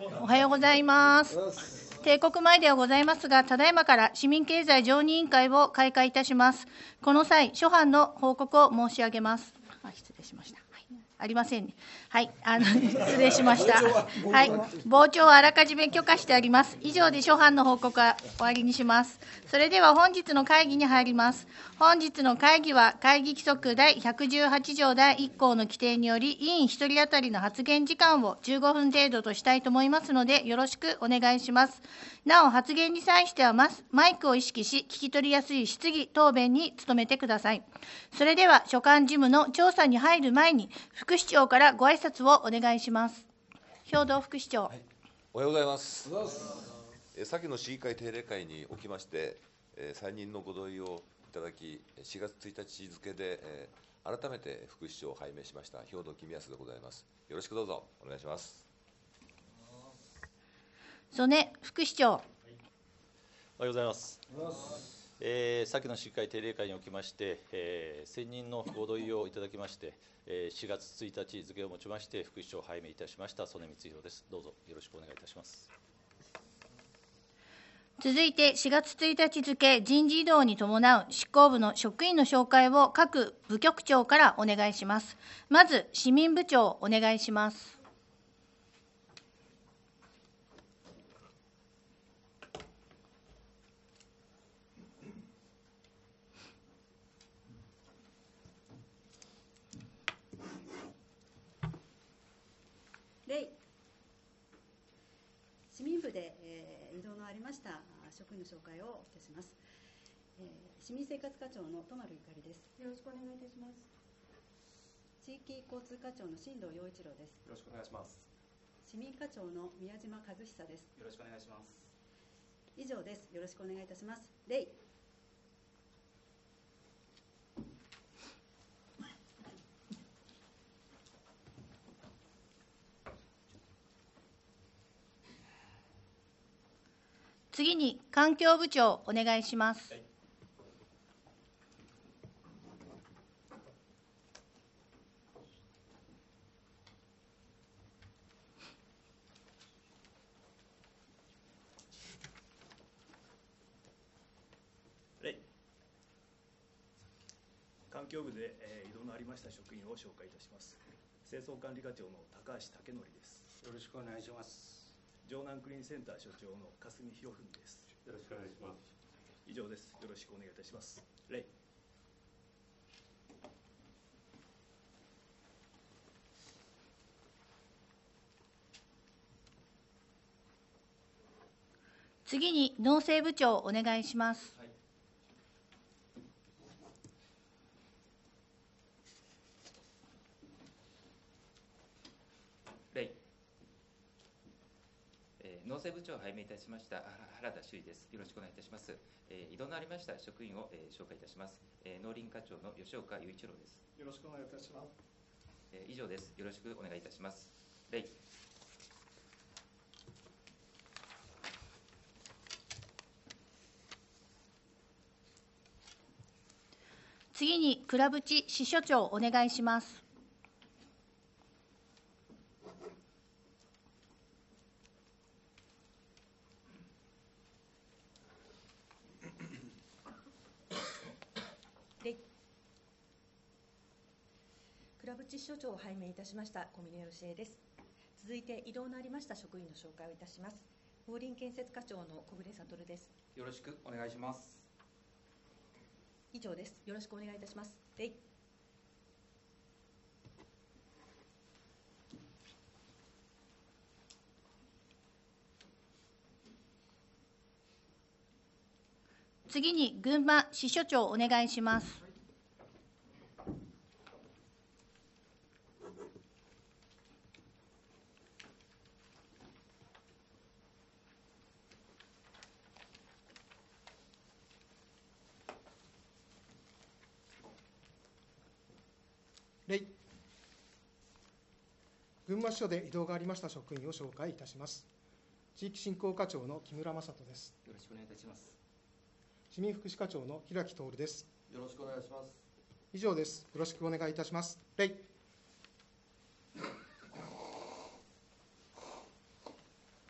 おはようございます。定刻前ではございますが、ただいまから市民経済常任委員会を開会いたします。この際、諸般の報告を申し上げます。失礼しました。ありませんね。はい、失礼しました。はい、傍聴はあらかじめ許可してあります。以上で諸般の報告は終わりにします。それでは本日の会議に入ります。本日の会議は、会議規則第118条第1項の規定により、委員1人当たりの発言時間を15分程度としたいと思いますので、よろしくお願いします。なお、発言に際してはマイクを意識し、聞き取りやすい質疑、答弁に努めてください。それでは、所管事務の調査に入る前に、副市長からご挨拶をお願いします。兵藤副市長。はい、 おはようございます。先の市議会定例会におきまして、再任のご同意をいただき、4月1日付で、改めて副市長を拝命しました兵藤公康でございます。よろしくどうぞお願いします。 曽根副市長。 おはようございます。先の市議会定例会におきまして、選任のご同意をいただきまして、4月1日付をもちまして、副市長を拝命いたしました曽根光弘です。どうぞよろしくお願いいたします。 続いて、4月1日付、人事異動に伴う執行部の職員の紹介を各部局長からお願いします。まず、市民部長、お願いします。 市民部で、異動のありました職員の紹介をいたします。市民生活課長の戸丸ゆかりです。 よろしくお願いいたします。 地域交通課長の新藤陽一郎です。 よろしくお願いします。 市民課長の宮島和久です。 よろしくお願いします。 以上です。よろしくお願いいたします。礼。 次に、環境部長、お願いします。 環境部で、異動のありました職員を紹介いたします。清掃管理課長の高橋武則です。 よろしくお願いします。 城南クリーンセンター所長の霞博文です。 よろしくお願いします。 以上です。よろしくお願いいたします。礼。 次に、農政部長、お願いします。 農政部長を拝命いたしました原田修衣です。よろしくお願いいたします。異動のありました職員を紹介いたします。農林課長の吉岡雄一郎です。 よろしくお願いいたします。 以上です。よろしくお願いいたします。礼。 次に、倉渕支所長、お願いします。 倉渕支所長を拝命いたしました小峰義恵です。続いて異動のありました職員の紹介をいたします。農林建設課長の小暮悟です。 よろしくお願いします。 以上です。よろしくお願いいたします。礼。 次に、群馬支所長、お願いします。 礼。群馬支所で異動がありました職員を紹介いたします。地域振興課長の木村正人です。 よろしくお願いいたします。 市民福祉課長の平木徹です。 よろしくお願いします。 以上です。よろしくお願いいたします。礼。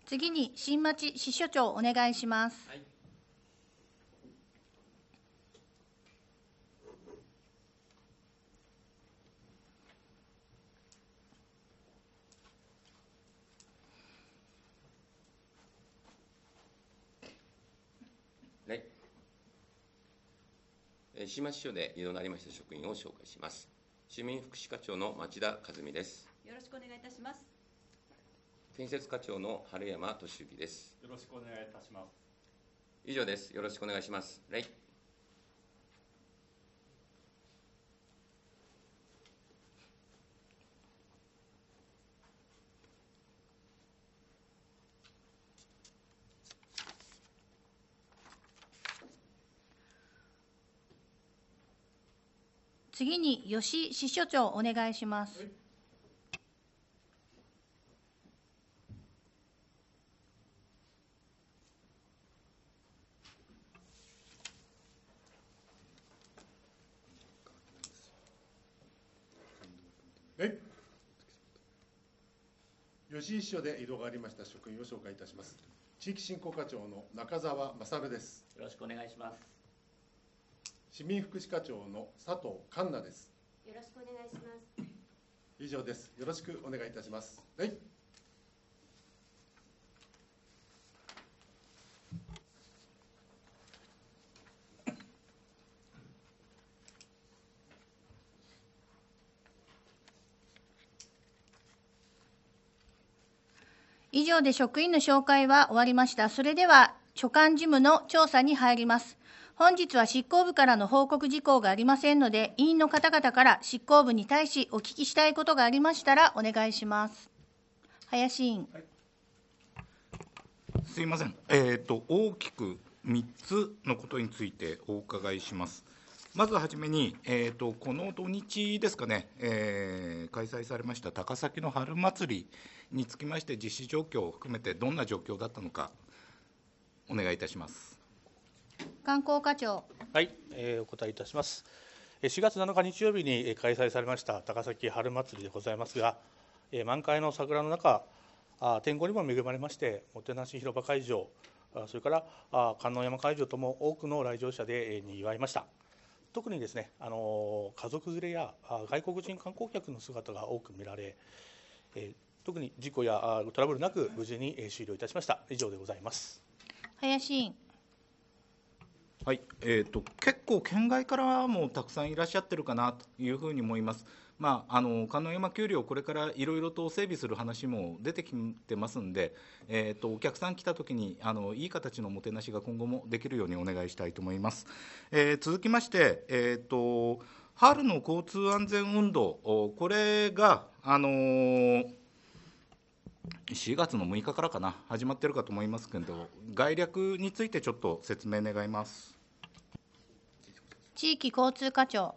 次に新町支所長お願いします。 新町支所で異動のありました職員を紹介します。市民福祉課長の町田和美です。 よろしくお願いいたします。 建設課長の春山俊之です。 よろしくお願いいたします。 以上です。よろしくお願いします。 次に吉支所長お願いします。 吉井支所で異動がありました職員を紹介いたします。地域振興課長の中澤勝です。 よろしくお願いします。 市民福祉課長の佐藤環奈です。 よろしくお願いします。 以上です。よろしくお願いいたします。 以上で職員の紹介は終わりました。それでは所管事務の調査に入ります。本日は執行部からの報告事項がありませんので、委員の方々から執行部に対しお聞きしたいことがありましたらお願いします。林委員。 すいません。大きく3つのことについてお伺いします。まずはじめに、この土日ですかね、開催されました高崎の春祭りにつきまして実施状況を含めてどんな状況だったのかお願いいたします。 観光課長。 はい、お答えいたします。4月7日日曜日に開催されました高崎春祭りでございますが、満開の桜の中、天候にも恵まれまして、もてなし広場会場、それから観音山会場とも多くの来場者でにぎわいました。特にですね、家族連れや外国人観光客の姿が多く見られ、特に事故やトラブルなく無事に終了いたしました。以上でございます。 林委員。 はい、結構県外からもたくさんいらっしゃってるかなというふうに思います。観音山丘陵、これからいろいろと整備する話も出てきてますんで、お客さん来たときにいい形のもてなしが今後もできるようにお願いしたいと思います。続きまして、春の交通安全運動、これが、4月の6日からかな、始まってるかと思いますけど、概略についてちょっと説明願います。 地域交通課長。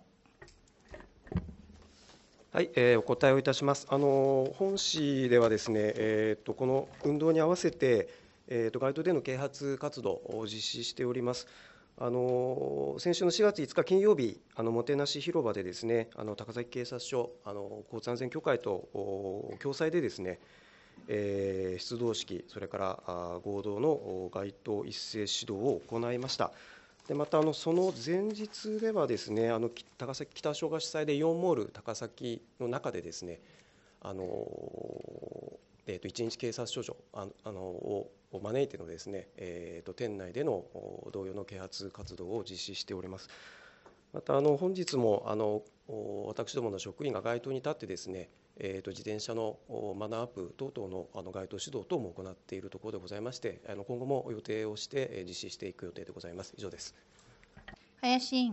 はい、お答えをいたします。本市ではですね、この運動に合わせて、街頭での啓発活動を実施しております。先週の4月5日金曜日、もてなし広場でですね、高崎警察署交通安全協会と共催でですね、出動式、それから合同の街頭一斉指導を行いました。でまたその前日ではですね、高崎北小が主催でイオンモール高崎の中でですね、一日警察署長を招いてのですね、店内での同様の啓発活動を実施しております。また本日も私どもの職員が街頭に立ってですね、自転車のマナーアップ等々の街頭指導等も行っているところでございまして、今後も予定をして実施していく予定でございます。以上です。 林委員。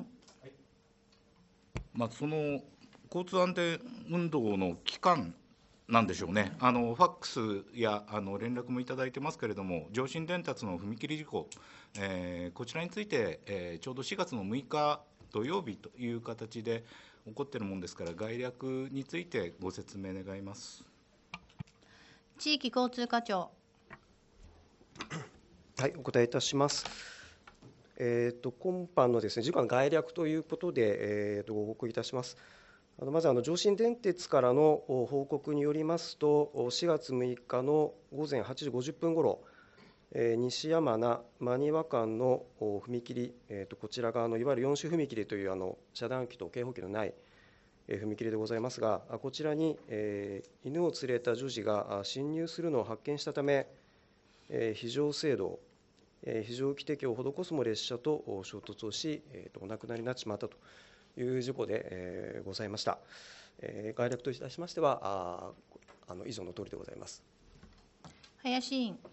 その交通安全運動の期間なんでしょうね。ファックスや連絡もいただいてますけれども、上信伝達の踏切事故、こちらについて、ちょうど4月の6日土曜日という形で起こっているものですから、概略についてご説明願います。 地域交通課長。 はい、お答えいたします。今般のですね、事故の概略ということで、ご報告いたします。 まず上信電鉄からの報告によりますと、4月6日の午前8時50分ごろ、西山名真庭間の踏切、こちら側のいわゆる4種踏切という遮断機と警報機のない踏切でございますが、こちらに犬を連れた女児が侵入するのを発見したため、非常制動、非常機適を施すも列車と衝突をし、お亡くなりになってしまったという事故でございました。概略といたしましては、以上の通りでございます。 林委員。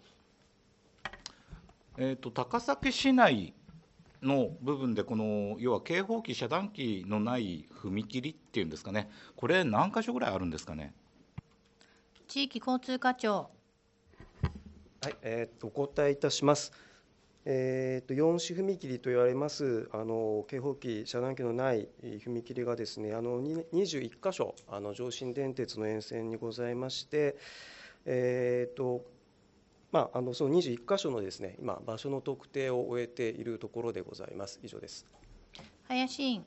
高崎市内の部分で、この要は警報機、遮断機のない踏切っていうんですかね、これ、何箇所ぐらいあるんですかね。 地域交通課長。 はい、お答えいたします。4種踏切と言われます警報機、遮断機のない踏切がですね、21箇所、上信電鉄の沿線にございまして、その21箇所のですね、今、場所の特定を終えているところでございます。以上です。 林委員。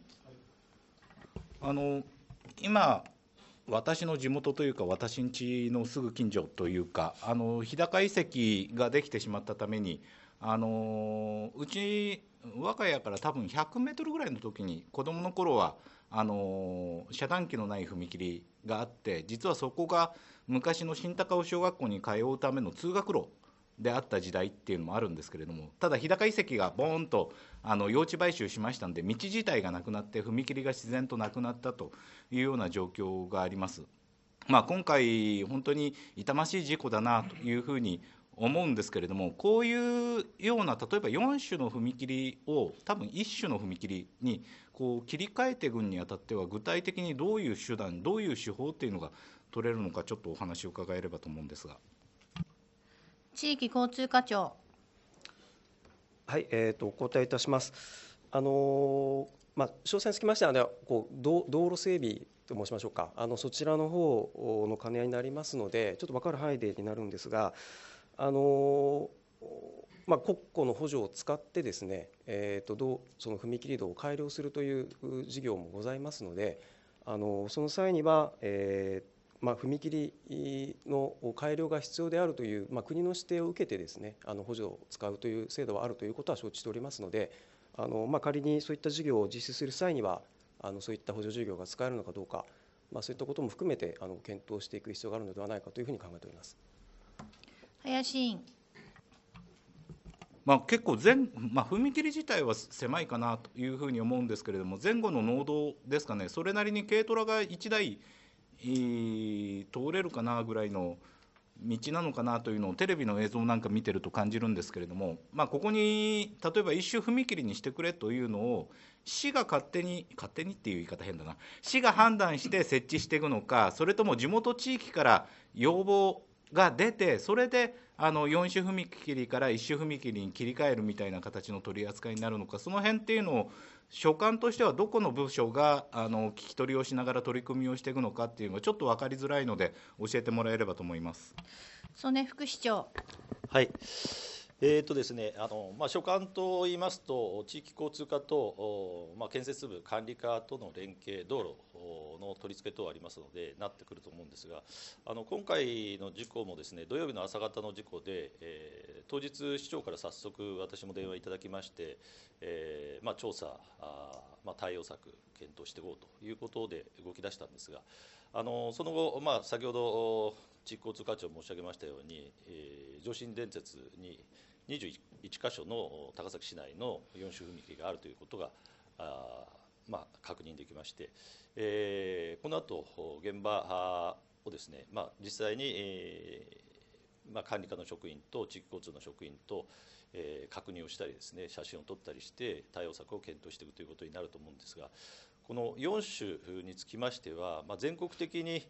今、私の地元というか、私ん家のすぐ近所というか、日高遺跡ができてしまったために、うち、我が家から多分100メートルぐらいの時に、子どもの頃は遮断機のない踏切があって、実はそこが昔の新高尾小学校に通うための通学路であった時代っていうのもあるんですけれども、ただ日高遺跡がボーンと用地買収しましたんで、道自体がなくなって踏切が自然となくなったというような状況があります。今回本当に痛ましい事故だなというふうに思うんですけれども、こういうような例えば4種の踏切を多分1種の踏切にこう切り替えていくにあたっては、具体的にどういう手段、どういう手法っていうのが取れるのか、ちょっとお話を伺えればと思うんですが。 地域交通課長。 はい、お答えいたします。詳細につきましては、道路整備と申しましょうか、そちらの方の兼ね合いになりますので、ちょっと分かる範囲でになるんですが、国庫の補助を使ってですね、その踏切道を改良するという事業もございますので、その際には、踏切の改良が必要であるという、国の指定を受けてですね、補助を使うという制度はあるということは承知しておりますので、仮にそういった事業を実施する際には、そういった補助事業が使えるのかどうか、そういったことも含めて検討していく必要があるのではないかというふうに考えております。 林委員。 結構踏切自体は狭いかなというふうに思うんですけれども、前後の農道ですかね、それなりに軽トラが1台通れるかなぐらいの道なのかなというのをテレビの映像なんか見てると感じるんですけれども、ここに例えば一種踏切にしてくれというのを市が勝手にっていう言い方変だな、市が判断して設置していくのか、それとも地元地域から要望が出て、それで4種踏切から1種踏切に切り替えるみたいな形の取り扱いになるのか、その辺っていうのを所管としてはどこの部署が聞き取りをしながら取り組みをしていくのかっていうのがちょっと分かりづらいので教えてもらえればと思います。 曽根副市長。 はい。ですね、所管といいますと、地域交通課と、建設部、管理課との連携、道路の取り付け等ありますので、なってくると思うんですが、今回の事故もですね、土曜日の朝方の事故で、当日、市長から早速、私も電話いただきまして、調査、対応策、検討していこうということで動き出したんですが、その後、先ほど地域交通課長申し上げましたように、上信電鉄に21箇所の高崎市内の4種踏切があるということが確認できまして、この後現場をですね、実際に、管理課の職員と地域交通の職員と、確認をしたりですね、写真を撮ったりして対応策を検討していくということになると思うんですが、この4種につきましては、全国的に、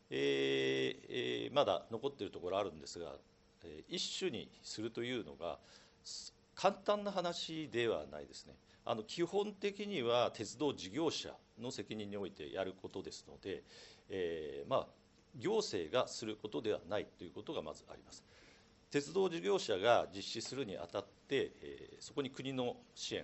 まだ残っているところあるんですが、一種にするというのが簡単な話ではないですね。基本的には鉄道事業者の責任においてやることですので、行政がすることではないということがまずあります。鉄道事業者が実施するにあたって、そこに国の支援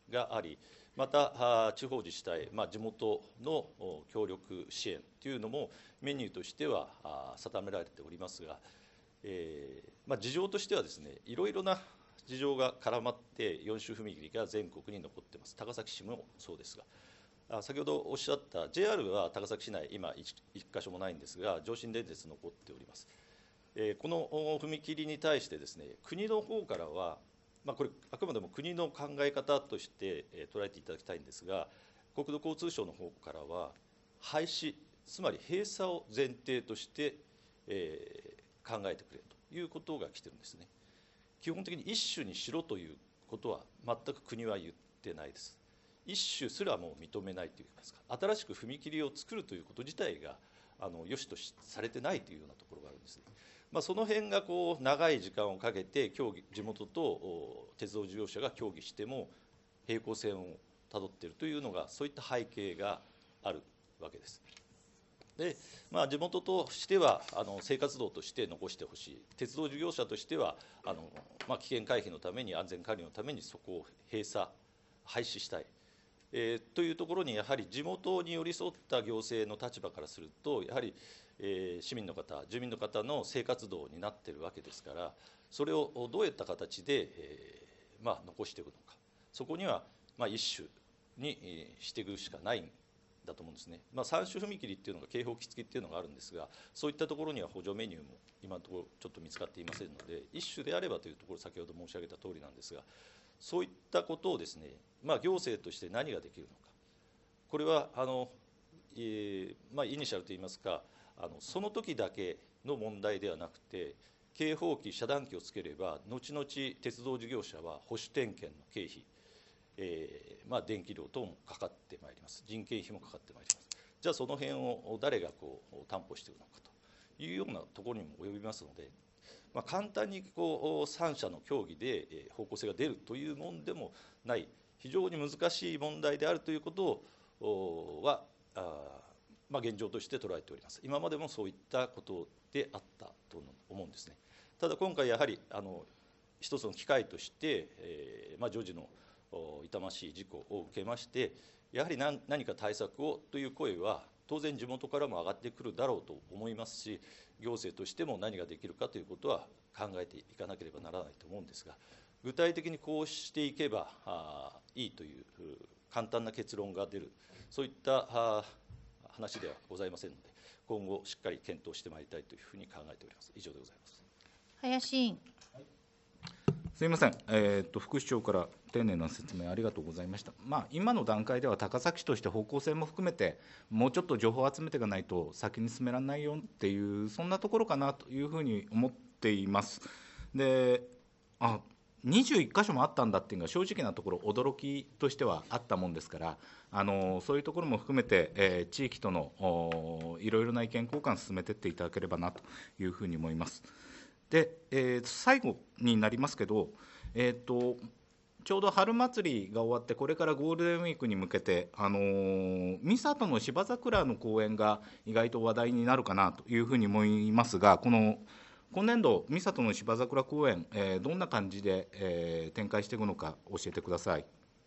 があり、また地方自治体、地元の協力支援というのもメニューとしては定められておりますが、事情としてはですね、いろいろな事情が絡まって4種踏切が全国に残っています。高崎市もそうですが、先ほどおっしゃった JR は高崎市内、今1箇所もないんですが、上信電鉄残っております。この踏切に対してですね、国の方からは、これあくまでも国の考え方として捉えていただきたいんですが、国土交通省の方からは廃止、つまり閉鎖を前提として考えてくれということが来てるんですね。基本的に一種にしろということは全く国は言ってないです。一種すらもう認めないといいますか、新しく踏切を作るということ自体が良しとされてないというようなところがあるんですね。その辺が長い時間をかけて地元と鉄道事業者が協議しても平行線をたどっているというのが、そういった背景があるわけです。で地元としては生活道として残してほしい、鉄道事業者としては危険回避のために、安全管理のためにそこを閉鎖、廃止したい、というところに、やはり地元に寄り添った行政の立場からすると、やはり市民の方、住民の方の生活道になっているわけですから、それをどういった形で残していくのか、そこには一種にしていくしかないんだと思うんですね。3種踏切っていうのが警報機付きっていうのがあるんですが、そういったところには補助メニューも今のところちょっと見つかっていませんので、一種であればというところ、先ほど申し上げた通りなんですが、そういったことをですね、行政として何ができるのか、これはイニシャルといいますか、その時だけの問題ではなくて、警報機、遮断機をつければ、後々鉄道事業者は保守点検の経費、電気料等もかかってまいります、人件費もかかってまいります。じゃあその辺を誰が担保していくのかというようなところにも及びますので、簡単に3者の協議で方向性が出るというものでもない、非常に難しい問題であるということは現状として捉えております。今までもそういったことであったと思うんですね。ただ今回やはり一つの機会として、女児の痛ましい事故を受けまして、やはり何か対策をという声は当然地元からも上がってくるだろうと思いますし、行政としても何ができるかということは考えていかなければならないと思うんですが、具体的にこうしていけばいいという簡単な結論が出る、そういった話ではございませんので、今後しっかり検討してまいりたいというふうに考えております。以上でございます。 林委員。 すみません、副市長から丁寧な説明ありがとうございました。今の段階では高崎市として方向性も含めて、もうちょっと情報を集めていかないと先に進められないよっていう、そんなところかなというふうに思っています。で、21箇所もあったんだっていうのが正直なところ驚きとしてはあったもんですから、そういうところも含めて、地域とのいろいろな意見交換を進めていっていただければなというふうに思います。で、最後になりますけど、ちょうど春祭りが終わって、これからゴールデンウィークに向けて、三郷の芝桜の公演が意外と話題になるかなというふうに思いますが、今年度、三郷の芝桜公演、どんな感じで、展開していくのか教えてください。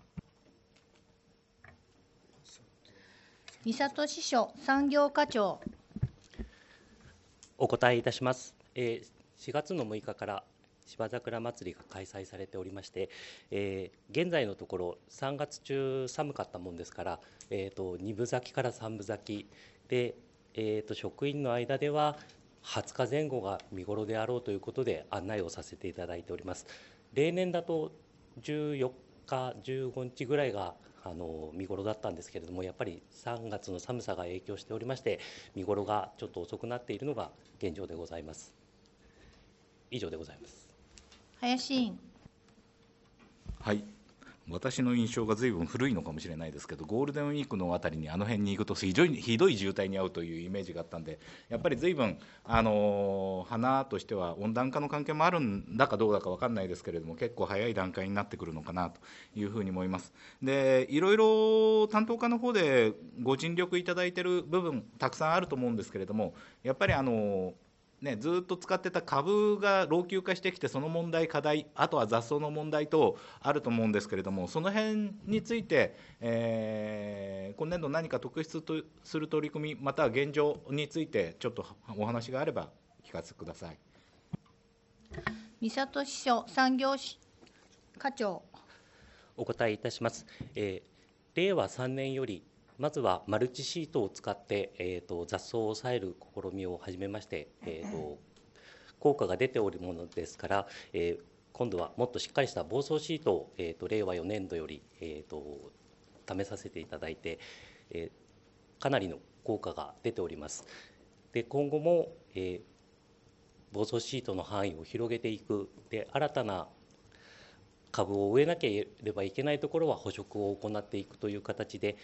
三郷支所産業課長。 お答えいたします。4月の6日から芝桜祭りが開催されておりまして、現在のところ3月中寒かったもんですから、2分咲きから3分咲きで、職員の間では20日前後が見頃であろうということで案内をさせていただいております。例年だと14日15日ぐらいが見頃だったんですけれども、やっぱり3月の寒さが影響しておりまして、見頃がちょっと遅くなっているのが現状でございます。以上でございます。 林委員。 はい、私の印象がずいぶん古いのかもしれないですけど、ゴールデンウィークのあたりにあの辺に行くと非常にひどい渋滞に遭うというイメージがあったんで、やっぱりずいぶん花としては温暖化の関係もあるんだかどうだか分かんないですけれども、結構早い段階になってくるのかなというふうに思います。で、いろいろ担当課の方でご尽力いただいている部分たくさんあると思うんですけれども、やっぱりずっと使ってた株が老朽化してきて、その問題、課題、あとは雑草の問題等あると思うんですけれども、その辺について、今年度、何か特筆とする取り組み、または現状について、ちょっとお話があれば聞かせてください。 三郷支所産業課長。 お答えいたします。令和3年よりまずはマルチシートを使って、雑草を抑える試みを始めまして、効果が出ておるものですから、今度はもっとしっかりした防草シートを、令和4年度より、試させていただいて、かなりの効果が出ております。で、今後も、防草シートの範囲を広げていく、で新たな株を植えなければいけないところは補植を行っていくという形で、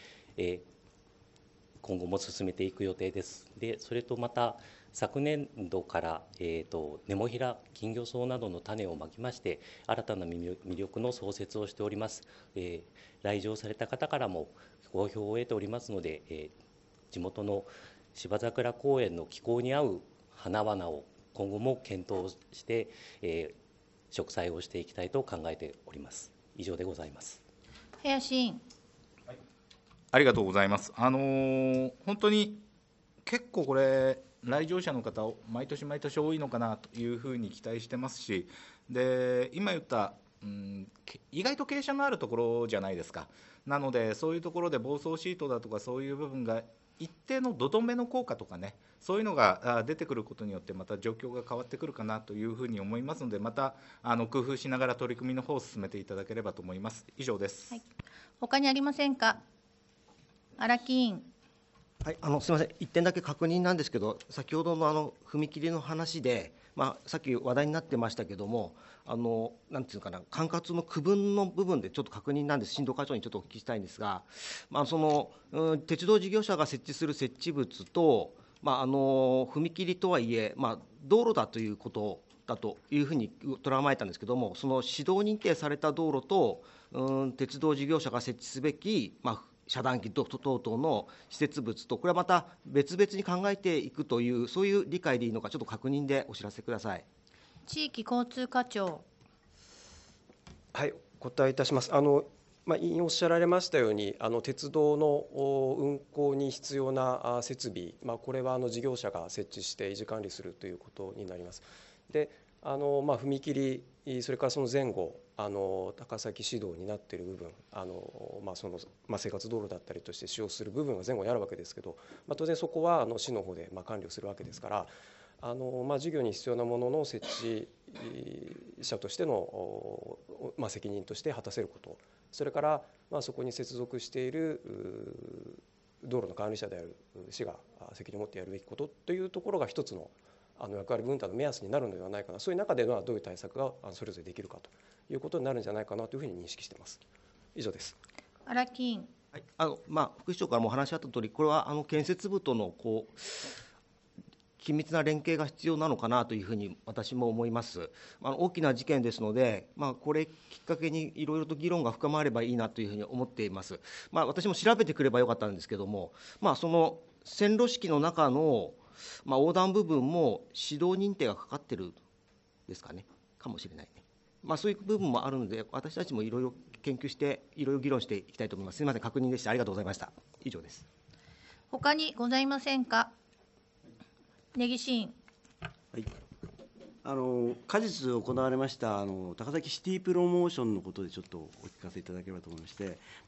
今後も進めていく予定です。でそれとまた昨年度から、ネモフィラ、金魚草などの種をまきまして新たな魅力の創設をしております。来場された方からも好評を得ておりますので、地元の芝桜公園の気候に合う花々を今後も検討して、植栽をしていきたいと考えております。以上でございます。 林委員。 ありがとうございます。本当に結構これ、来場者の方、毎年毎年多いのかなというふうに期待してますし、で今言った、意外と傾斜のあるところじゃないですか。なので、そういうところで防草シートだとか、そういう部分が一定の土留めの効果とかね、そういうのが出てくることによって、また状況が変わってくるかなというふうに思いますので、また工夫しながら取り組みの方を進めていただければと思います。以上です。 他にありませんか。荒木委員。 はい、すみません、1点だけ確認なんですけど、先ほどの踏切の話で、さっき話題になってましたけども、なんていうのかな、管轄の区分の部分でちょっと確認なんです、進藤課長にちょっとお聞きしたいんですが、鉄道事業者が設置する設置物と、踏切とはいえ、道路だということだというふうに捉えたんですけども、その指導認定された道路と、鉄道事業者が設置すべき、遮断機等々の施設物と、これはまた別々に考えていくという、そういう理解でいいのか、ちょっと確認でお知らせください。 地域交通課長。 はい、お答えいたします。委員おっしゃられましたように、鉄道の運行に必要な設備、これは事業者が設置して維持管理するということになります。で踏切、それからその前後、高崎市道になっている部分、生活道路だったりとして使用する部分が前後にあるわけですけど、当然そこは市の方で管理をするわけですから、事業に必要なものの設置者としての、責任として果たせること、それから、そこに接続している道路の管理者である市が責任を持ってやるべきことというところが一つの役割分担の目安になるのではないかな、そういう中ではどういう対策がそれぞれできるかということになるんじゃないかなというふうに認識しています。以上です。 荒木委員。 はい、副市長からもお話しあったとおり、これは建設部との緊密な連携が必要なのかなというふうに私も思います。大きな事件ですので、これきっかけにいろいろと議論が深まればいいなというふうに思っています。私も調べてくればよかったんですけども、その線路式の中の横断部分も指導認定がかかってるですかね、かもしれないね。そういう部分もあるので、私たちもいろいろ研究して、いろいろ議論していきたいと思います。すみません、確認でした。ありがとうございました。以上です。 他にございませんか。根岸委員。 はい、果実行われました高崎シティプロモーションのことでちょっとお聞かせいただければと思いまして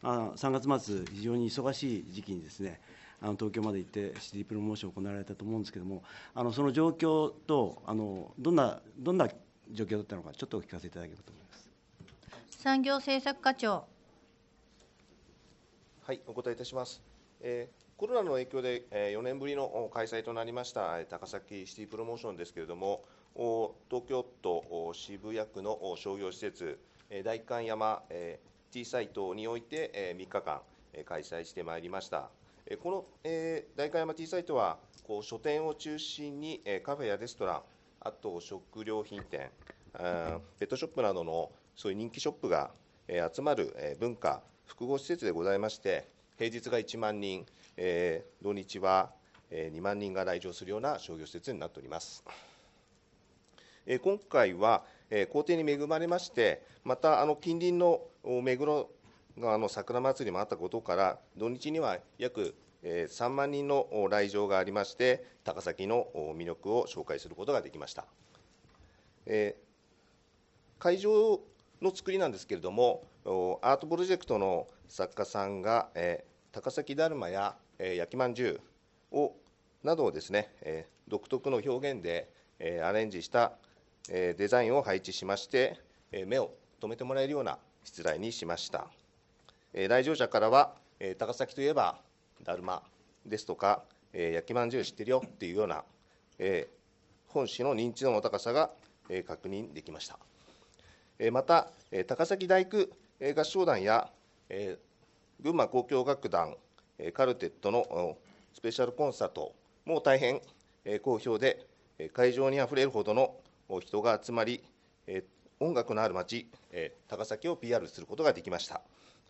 、3月末、非常に忙しい時期にですね、東京まで行ってシティプロモーション行われたと思うんですけれども、その状況とどんな状況だったのか、ちょっとお聞かせいただければと思います。 産業政策課長。 はい、お答えいたします。コロナの影響で4年ぶりの開催となりました高崎シティプロモーションですけれども、東京都渋谷区の商業施設、代官山 T サイトにおいて3日間開催してまいりました。この代官山 T サイトは、書店を中心にカフェやレストラン、あと食料品店、ペットショップなどのそういう人気ショップが集まる文化複合施設でございまして、平日が1万人、土日は2万人が来場するような商業施設になっております。 今回は工程に恵まれまして、また近隣の目黒川の桜祭りもあったことから、土日には約3万人の来場がありまして、高崎の魅力を紹介することができました。会場の作りなんですけれども、アートプロジェクトの作家さんが、高崎だるまや焼きまんじゅうなどをですね、独特の表現でアレンジしたデザインを配置しまして、目を留めてもらえるようなしつらいにしました。来場者からは、高崎といえばだるまですとか、焼きまんじゅう知ってるよっていうような、本市の認知度の高さが確認できました。また、高崎大工合唱団や群馬交響楽団カルテットのスペシャルコンサートも大変好評で、会場にあふれるほどの人が集まり、音楽のある町、高崎を PR することができました。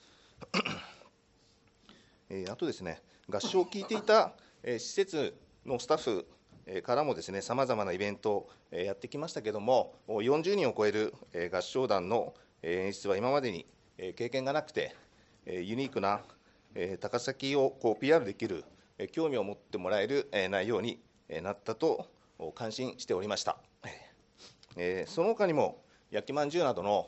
あとですね、合唱を聴いていた施設のスタッフからもですね、さまざまなイベントをやってきましたけれども、40人を超える合唱団の演出は今までに経験がなくて、ユニークな高崎をPR できる興味を持ってもらえる内容になったと感心しておりました。その他にも焼きまんじゅうなどの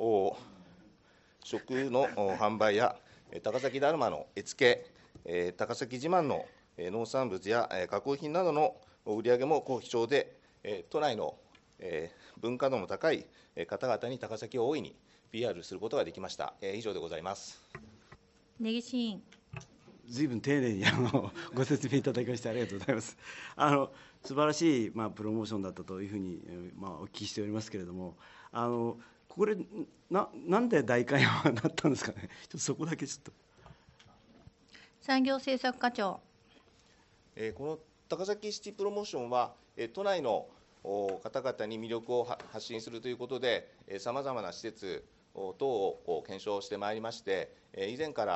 食の販売や高崎だるまの絵付け、高崎自慢の農産物や加工品などの売り上げも好調で、都内の文化度の高い方々に高崎を大いに PR することができました。以上でございます。 根岸委員。 ずいぶん丁寧にご説明いただきましてありがとうございます。素晴らしい、プロモーションだったというふうに、お聞きしておりますけれども、これなんで代官山になったんですかね。ちょっとそこだけちょっと。 産業政策課長。 この高崎シティプロモーションは、都内の方々に魅力を発信するということで、さまざまな施設等を検証してまいりまして、以前から、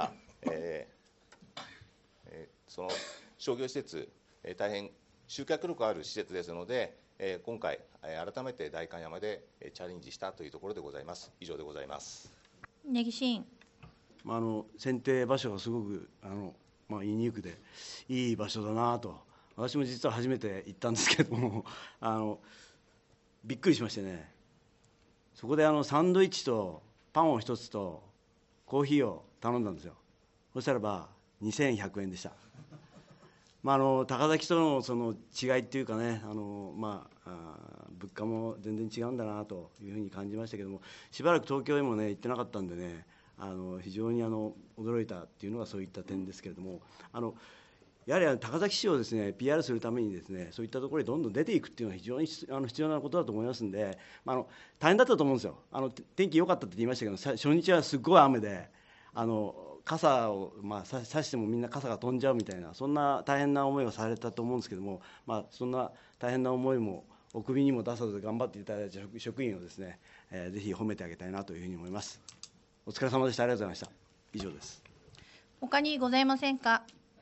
その商業施設、大変集客力ある施設ですので、今回、改めて代官山でチャレンジしたというところでございます。以上でございます。 根岸委員。 選定場所がすごくユニークでいい場所だなと、私も実は初めて行ったんですけれどもびっくりしましてね、そこでサンドイッチとパンを1つとコーヒーを頼んだんですよ。そしたらば2100円でした。高崎とのその違いっていうかね、物価も全然違うんだなというふうに感じましたけども、しばらく東京へもね行ってなかったんでね、非常に驚いたっていうのがそういった点ですけれども、やはり高崎市をですね PR するためにですね、そういったところにどんどん出ていくっていうのは非常に必要なことだと思いますんで、大変だったと思うんですよ。天気良かったって言いましたけど、初日はすごい雨で傘を差してもみんな傘が飛んじゃうみたいな、そんな大変な思いをされたと思うんですけども、そんな大変な思いもお首にも出さず頑張っていただいた職員をですね、ぜひ褒めてあげたいなというふうに思います。お疲れ様でした。ありがとうございました。以上です。 他にございませんか。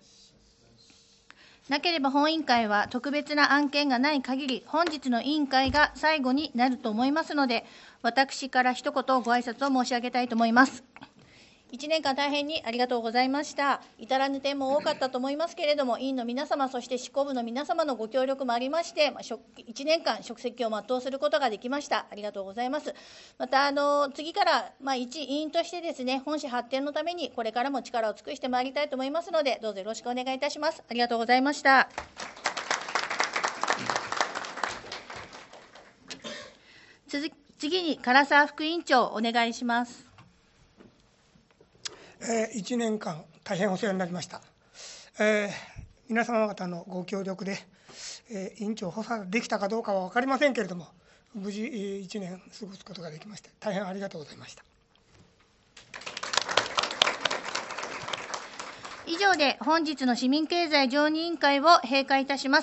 なければ本委員会は特別な案件がない限り、本日の委員会が最後になると思いますので、私から一言ご挨拶を申し上げたいと思います。1年間大変にありがとうございました。至らぬ点も多かったと思いますけれども、委員の皆様、そして執行部の皆様のご協力もありまして、1年間職責を全うすることができました。ありがとうございます。また次から一委員としてですね、本市発展のためにこれからも力を尽くしてまいりたいと思いますので、どうぞよろしくお願いいたします。ありがとうございました。次に唐沢副委員長、お願いします。 1年間大変お世話になりました。皆様方のご協力で、委員長補佐できたかどうかは分かりませんけれども、無事1年過ごすことができまして、大変ありがとうございました。 以上で本日の市民経済常任委員会を閉会いたします。